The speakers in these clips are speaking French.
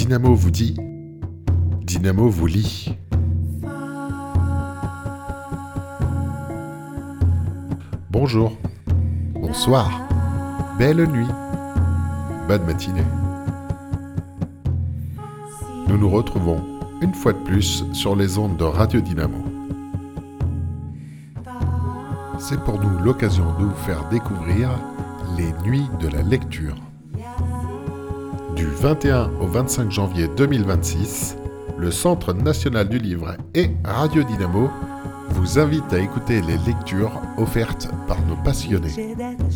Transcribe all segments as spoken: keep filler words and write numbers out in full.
Dynamo vous dit, Dynamo vous lit. Bonjour, bonsoir, belle nuit, bonne matinée. Nous nous retrouvons une fois de plus sur les ondes de Radio Dynamo. C'est pour nous l'occasion de vous faire découvrir les nuits de la lecture. Du vingt et un au vingt-cinq janvier deux mille vingt-six, le Centre national du livre et Radio Dynamo vous invitent à écouter les lectures offertes par nos passionnés.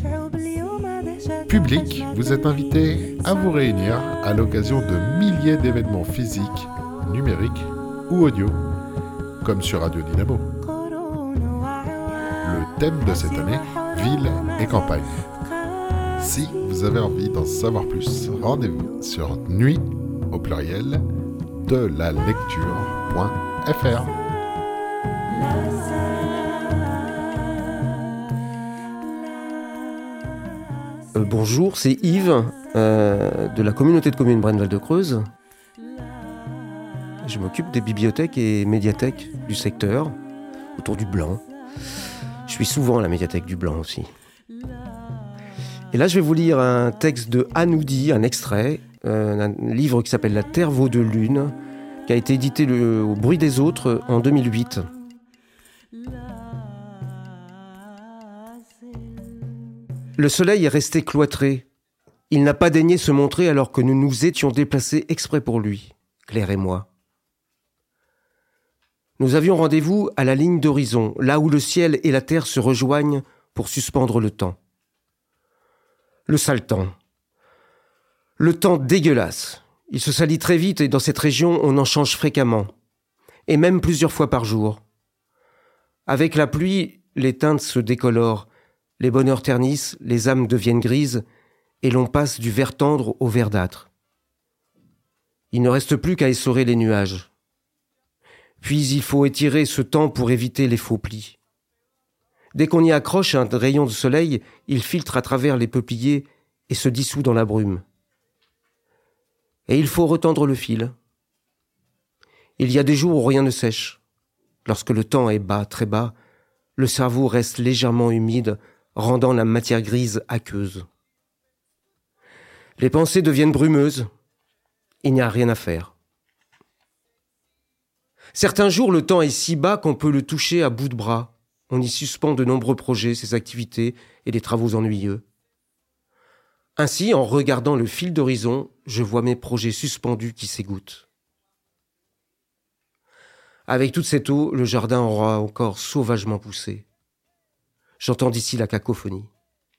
Public, vous êtes invités à vous réunir à l'occasion de milliers d'événements physiques, numériques ou audio, comme sur Radio Dynamo. Le thème de cette année, ville et campagne. Si vous avez envie d'en savoir plus, rendez-vous sur nuit, au pluriel, de la lecture.fr. Euh, bonjour, c'est Yves, euh, de la communauté de communes Braine-Val-de-Creuse. Je m'occupe des bibliothèques et médiathèques du secteur, autour du Blanc. Je suis souvent à la médiathèque du Blanc aussi. Et là, je vais vous lire un texte de Hanoudi, un extrait, euh, un livre qui s'appelle La Terre vaut de lune, qui a été édité le, au Bruit des Autres en deux mille huit. Le soleil est resté cloîtré. Il n'a pas daigné se montrer alors que nous nous étions déplacés exprès pour lui, Claire et moi. Nous avions rendez-vous à la ligne d'horizon, là où le ciel et la terre se rejoignent pour suspendre le temps. Le sale temps. Le temps dégueulasse. Il se salit très vite et dans cette région, on en change fréquemment. Et même plusieurs fois par jour. Avec la pluie, les teintes se décolorent, les bonheurs ternissent, les âmes deviennent grises et l'on passe du vert tendre au verdâtre. Il ne reste plus qu'à essorer les nuages. Puis il faut étirer ce temps pour éviter les faux plis. Dès qu'on y accroche un rayon de soleil, il filtre à travers les peupliers et se dissout dans la brume. Et il faut retendre le fil. Il y a des jours où rien ne sèche. Lorsque le temps est bas, très bas, le cerveau reste légèrement humide, rendant la matière grise aqueuse. Les pensées deviennent brumeuses. Il n'y a rien à faire. Certains jours, le temps est si bas qu'on peut le toucher à bout de bras. On y suspend de nombreux projets, ses activités et des travaux ennuyeux. Ainsi, en regardant le fil d'horizon, je vois mes projets suspendus qui s'égouttent. Avec toute cette eau, le jardin aura encore sauvagement poussé. J'entends d'ici la cacophonie.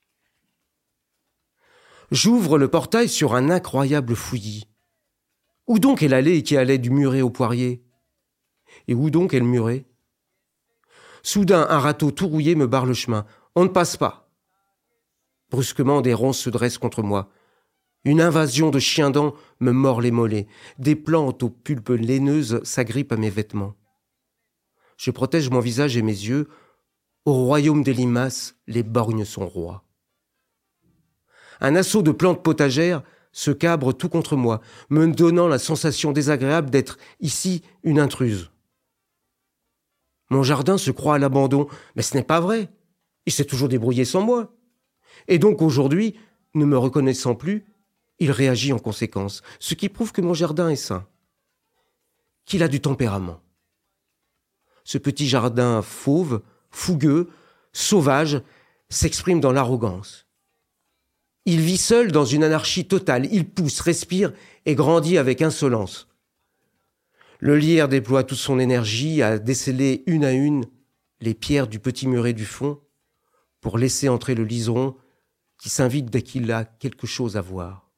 J'ouvre le portail sur un incroyable fouillis. Où donc est l'allée qui allait du muret au poirier ? Et où donc est le muret ? Soudain, un râteau tout rouillé me barre le chemin. On ne passe pas. Brusquement, des ronces se dressent contre moi. Une invasion de chiens-dents me mord les mollets. Des plantes aux pulpes laineuses s'agrippent à mes vêtements. Je protège mon visage et mes yeux. Au royaume des limaces, les borgnes sont rois. Un assaut de plantes potagères se cabre tout contre moi, me donnant la sensation désagréable d'être ici une intruse. Mon jardin se croit à l'abandon, mais ce n'est pas vrai. Il s'est toujours débrouillé sans moi. Et donc aujourd'hui, ne me reconnaissant plus, il réagit en conséquence, ce qui prouve que mon jardin est sain, qu'il a du tempérament. Ce petit jardin fauve, fougueux, sauvage, s'exprime dans l'arrogance. Il vit seul dans une anarchie totale, il pousse, respire et grandit avec insolence. Le lierre déploie toute son énergie à déceler une à une les pierres du petit muret du fond pour laisser entrer le liseron qui s'invite dès qu'il a quelque chose à voir.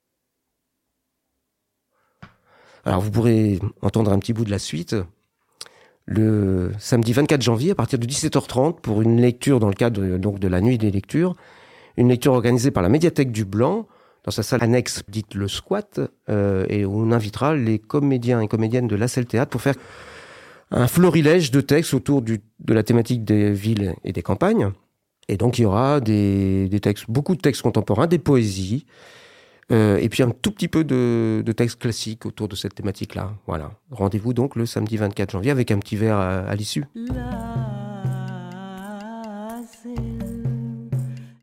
Alors vous pourrez entendre un petit bout de la suite. Le samedi vingt-quatre janvier, à partir de dix-sept heures trente, pour une lecture dans le cadre donc, de la nuit des lectures, une lecture organisée par la médiathèque du Blanc, dans sa salle annexe dite le Squat, euh, et où on invitera les comédiens et comédiennes de l'A C L Théâtre pour faire un florilège de textes autour du, de la thématique des villes et des campagnes. Et donc il y aura des, des textes, beaucoup de textes contemporains, des poésies, Euh, et puis un tout petit peu de, de texte classique autour de cette thématique-là. Voilà. Rendez-vous donc le samedi vingt-quatre janvier avec un petit verre à, à l'issue. La...